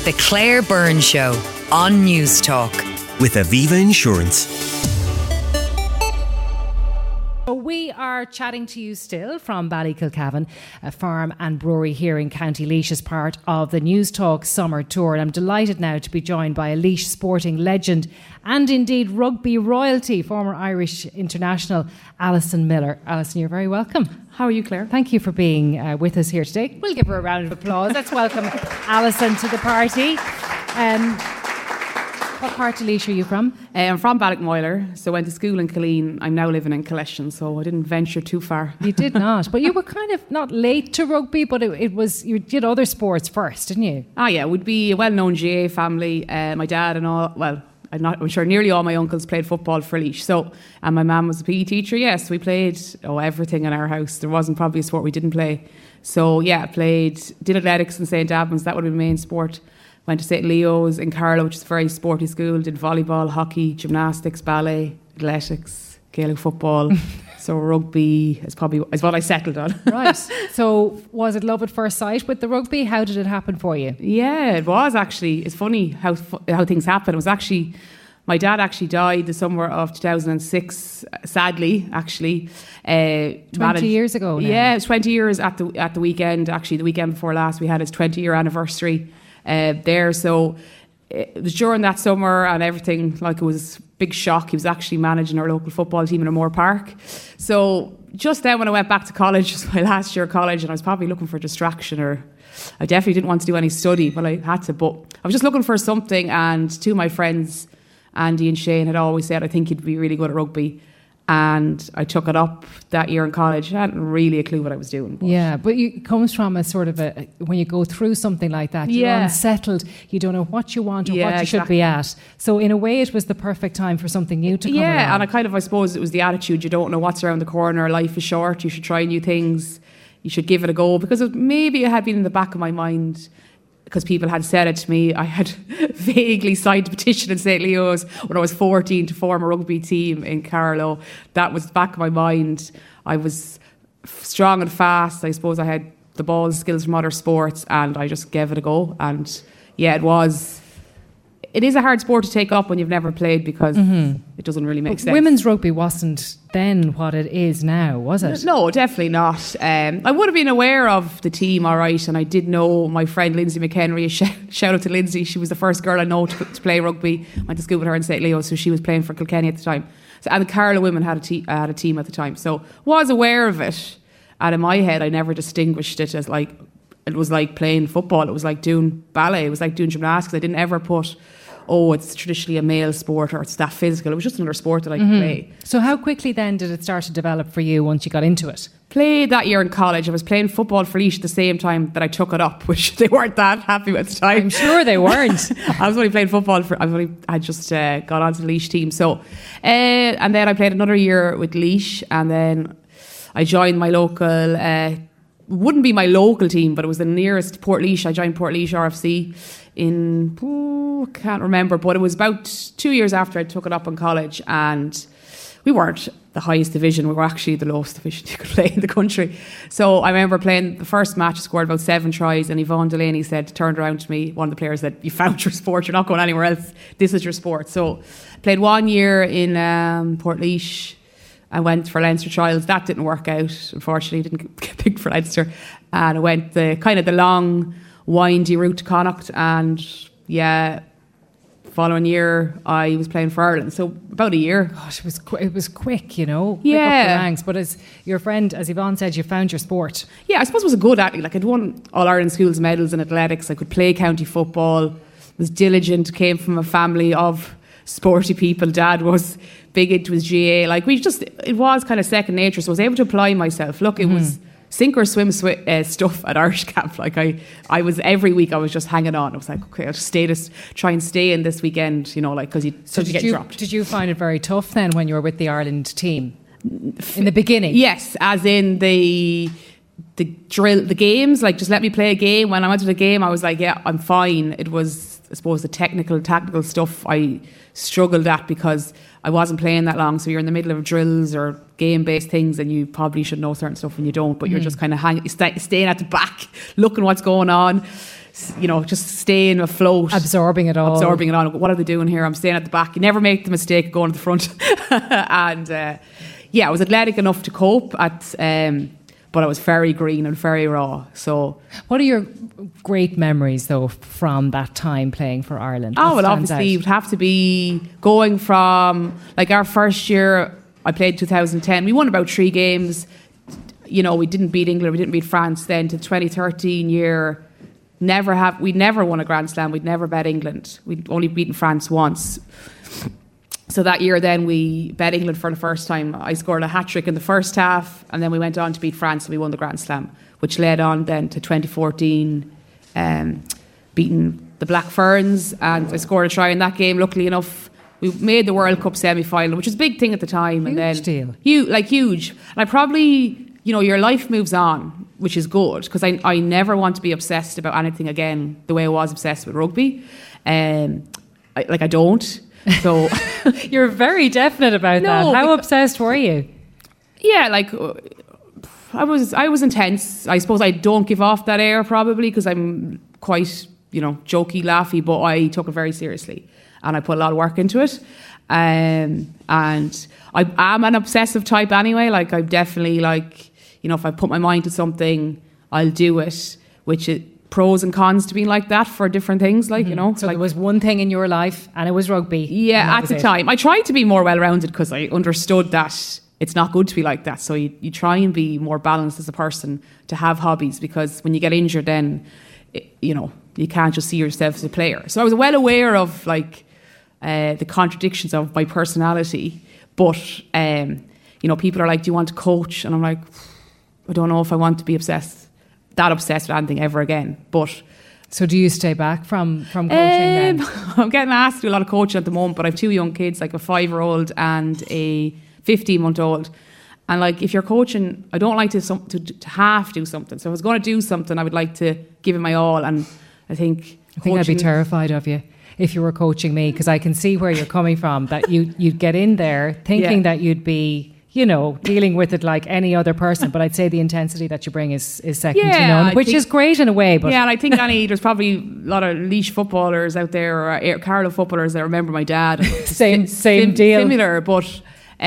The Claire Byrne Show on News Talk. With Aviva Insurance. We are chatting to you still from Ballykilcavan, a farm and brewery here in County Laois as part of the News Talk Summer Tour. And I'm delighted now to be joined by a Laois sporting legend and indeed rugby royalty, former Irish international Alison Miller. Alison, you're very welcome. How are you, Claire? Thank you for being with us here today. We'll give her a round of applause. Let's welcome Alison to the party. What part of Laois are you from? I'm from Ballymoiler, so went to school in Killeen. I'm now living in Collection, so I didn't venture too far. You did not, but you were kind of not late to rugby, but it was, you did other sports first, didn't you? Ah, yeah, would be a well-known GA family. My dad and all, well, I'm sure nearly all my uncles played football for Laois. So, and my mum was a PE teacher. Yes, we played everything in our house. There wasn't probably a sport we didn't play. So yeah, did athletics in St. Albans. That would be the main sport. Went to St. Leo's in Carlow, which is a very sporty school. Did volleyball, hockey, gymnastics, ballet, athletics, Gaelic football. So rugby is what I settled on. Right. So was it love at first sight with the rugby? How did it happen for you? Yeah, it was actually. It's funny how things happen. It was actually, my dad actually died the summer of 2006, sadly, actually. 20 years ago now. Yeah, it was 20 years at the weekend. Actually, the weekend before last, we had his 20-year anniversary there. So it was during that summer and everything, like, it was a big shock. He was actually managing our local football team in O'Moore Park. So just then when I went back to college, just my last year of college, and I was probably looking for distraction, or I definitely didn't want to do any study, but I had to. But I was just looking for something, and two of my friends, Andy and Shane, had always said, I think you'd be really good at rugby. And I took it up that year in college. I hadn't really a clue what I was doing. But it comes from a sort of when you go through something like that, you're unsettled, you don't know what you want or what you should be at. So in a way, it was the perfect time for something new to come along. And I suppose it was the attitude, you don't know what's around the corner, life is short, you should try new things, you should give it a go. Because maybe it had been in the back of my mind, because people had said it to me. I had vaguely signed a petition in St. Leo's when I was 14 to form a rugby team in Carlow. That was the back of my mind. I was strong and fast. I suppose I had the ball skills from other sports, and I just gave it a go. And yeah, it is a hard sport to take up when you've never played, because it doesn't really make sense. Women's rugby wasn't then what it is now, was it? No, definitely not. I would have been aware of the team, all right, and I did know my friend Lindsay McHenry. Shout out to Lindsay. She was the first girl I know to play rugby. Went to school with her in St. Leo, so she was playing for Kilkenny at the time. So, and the Carlow women had a team at the time, so was aware of it. And in my head, I never distinguished it as like, it was like playing football. It was like doing ballet. It was like doing gymnastics. I didn't ever put, it's traditionally a male sport or it's that physical. It was just another sport that I could play. So how quickly then did it start to develop for you once you got into it? Played that year in college. I was playing football for Laois at the same time that I took it up, which they weren't that happy with at the time. I'm sure they weren't. I was only playing football I just got onto the Laois team. So, and then I played another year with Laois, and then I joined my local, wouldn't be my local team, but it was the nearest Portlaoise. I joined Portlaoise RFC can't remember, but it was about 2 years after I took it up in college, and we weren't the highest division. We were actually the lowest division you could play in the country. So I remember playing the first match, scored about 7 tries, and Yvonne Delaney turned around to me, one of the players, said, "You found your sport, you're not going anywhere else, this is your sport." So played 1 year in Portlaoise. I went for Leinster trials. That didn't work out, unfortunately. Didn't get picked for Leinster. And I went the long, windy route to Connacht. And yeah, following year, I was playing for Ireland. So about a year. Gosh, it was quick, you know. Yeah. Quick up the ranks. But as your friend, as Yvonne said, you found your sport. Yeah, I suppose I was a good athlete. Like, I'd won All-Ireland schools medals in athletics. I could play county football. Was diligent. Came from a family of sporty people. Dad was big into his GA. Like, it was kind of second nature. So I was able to apply myself. Look, it was sink or swim stuff at Irish Camp. Like, I was, every week I was just hanging on. I was like, okay, I'll just try and stay in this weekend, you know, like, because you get dropped. Did you find it very tough then when you were with the Ireland team in the beginning? Yes, as in the drill, the games, like, just let me play a game. When I went to the game, I was like, yeah, I'm fine. It was, I suppose, the tactical stuff I struggled at because I wasn't playing that long. So you're in the middle of drills or game-based things, and you probably should know certain stuff and you don't, but you're just kind of staying at the back, looking what's going on. just staying afloat. Absorbing it all. What are they doing here? I'm staying at the back. You never make the mistake of going to the front. And I was athletic enough to cope but I was very green and very raw. So, what are your great memories though from that time playing for Ireland? Obviously it would have to be going from like our first year. I played 2010. We won about 3 games. We didn't beat England. We didn't beat France. Then to 2013 year, we'd never won a Grand Slam. We'd never bet England. We'd only beaten France once. So that year then we bet England for the first time. I scored a hat-trick in the first half, and then we went on to beat France and we won the Grand Slam, which led on then to 2014, beating the Black Ferns, and I scored a try in that game. Luckily enough, we made the World Cup semi-final, which was a big thing at the time. Huge deal. Huge. And I probably, your life moves on, which is good, because I never want to be obsessed about anything again the way I was obsessed with rugby. I don't. So you're very definite about that. How obsessed were you? Yeah, I was intense. I suppose I don't give off that air probably because I'm quite, jokey, laughy, but I took it very seriously and I put a lot of work into it. And I am an obsessive type anyway. I'm definitely if I put my mind to something, I'll do it, which is pros and cons to being like that for different things, So there was one thing in your life and it was rugby. Yeah, at the time. I tried to be more well-rounded because I understood that it's not good to be like that. So you try and be more balanced as a person to have hobbies, because when you get injured then, you can't just see yourself as a player. So I was well aware of the contradictions of my personality. But, people are like, do you want to coach? And I'm like, I don't know if I want to be that obsessed with anything ever again. But so do you stay back from coaching then? I'm getting asked to do a lot of coaching at the moment, but I have 2 young kids, like a 5-year-old and a 15-month-old. And if you're coaching, I don't like to half do something. So if I was going to do something, I would like to give it my all. And I think I'd be terrified of you if you were coaching me, because I can see where you're coming from, that you'd get in there thinking that you'd be dealing with it like any other person, but I'd say the intensity that you bring is second to none, which is great in a way. But and I think there's probably a lot of Laois footballers out there, or Carlow footballers that remember my dad. same deal. Similar, but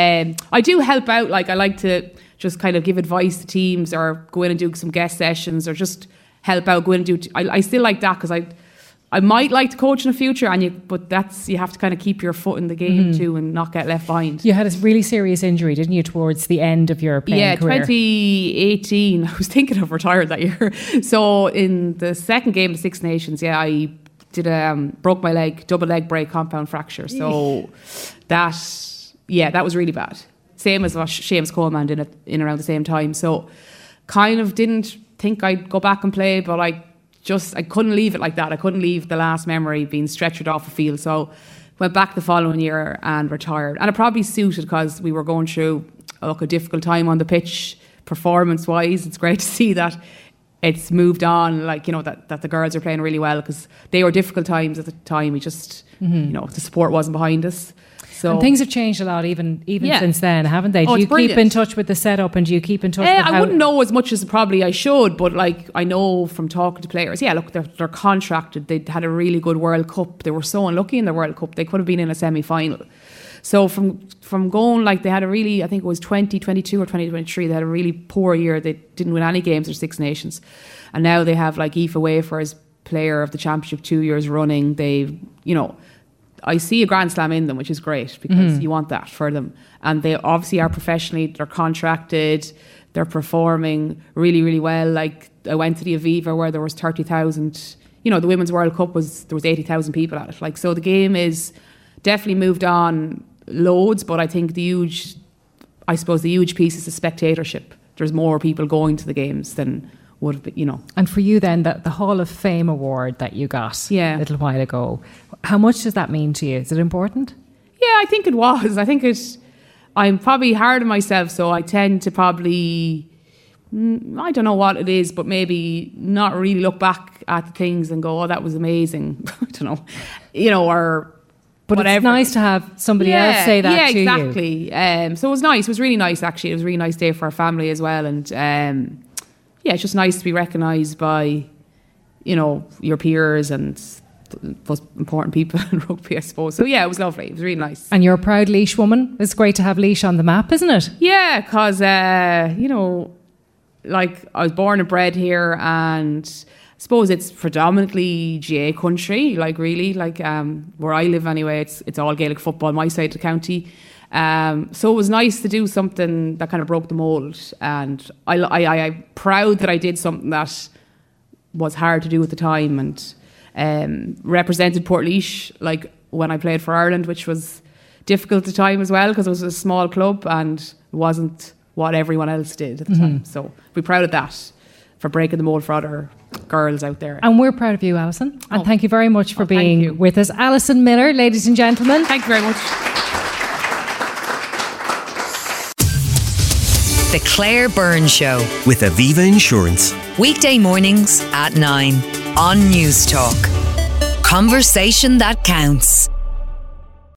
I do help out. I like to just kind of give advice to teams, or go in and do some guest sessions, or just help out. Go in and do. I still like that because I might like to coach in the future, but you have to kind of keep your foot in the game too and not get left behind. You had a really serious injury, didn't you, towards the end of your playing career? Yeah, 2018. I was thinking of retiring that year. So in the second game of the Six Nations, I did broke my leg, double leg break, compound fracture. So that was really bad. Same as what Seamus Coleman did in around the same time. So kind of didn't think I'd go back and play, but I couldn't leave it like that. I couldn't leave the last memory being stretchered off the field. So went back the following year and retired. And it probably suited because we were going through a difficult time on the pitch, performance-wise. It's great to see that it's moved on, that the girls are playing really well, because they were difficult times at the time. We just, the support wasn't behind us. So, and things have changed a lot even since then, haven't they? Do you brilliant. Keep in touch with the setup, and do you keep in touch with I wouldn't know as much as probably I should, but I know from talking to players, they're contracted. They had a really good World Cup. They were so unlucky in the World Cup. They could have been in a semi-final. So from going, they had a really, I think it was 2022 or 2023, they had a really poor year. They didn't win any games or Six Nations. And now they have Aoife Wafer as player of the championship 2 years running. They, I see a Grand Slam in them, which is great, because you want that for them. And they obviously are professionally, they're contracted, they're performing really, really well. I went to the Aviva where there was 30,000, the Women's World Cup there was 80,000 people at it. So the game is definitely moved on loads, but I think the huge piece is the spectatorship. There's more people going to the games than would have been, And for you then, the Hall of Fame award that you got a little while ago, how much does that mean to you? Is it important? Yeah, I think it was. I'm probably hard on myself, so I tend to probably, I don't know what it is, but maybe not really look back at the things and go, oh, that was amazing. I don't know, or but whatever. It's nice to have somebody else say that to you. Yeah, exactly. So it was nice. It was really nice, actually. It was a really nice day for our family as well. And it's just nice to be recognised by, you know, your peers and most important people in rugby, I suppose. So yeah, it was lovely. It was really nice. And you're a proud Laois woman. It's great to have Laois on the map, isn't it? Yeah, because, you know, like I was born and bred here, and I suppose it's predominantly GA country, like really, like where I live anyway, it's all Gaelic football, my side of the county. So it was nice to do something that kind of broke the mould, and I'm proud that I did something that was hard to do at the time, and represented Portlaoise, like when I played for Ireland, which was difficult at the time as well, because it was a small club and it wasn't what everyone else did at the time. So we're proud of that, for breaking the mould for other girls out there. And we're proud of you, Alison. And thank you very much for being with us. Alison Miller, ladies and gentlemen. Thank you very much. The Claire Byrne Show. With Aviva Insurance. Weekday mornings at 9 on News Talk. Conversation that counts.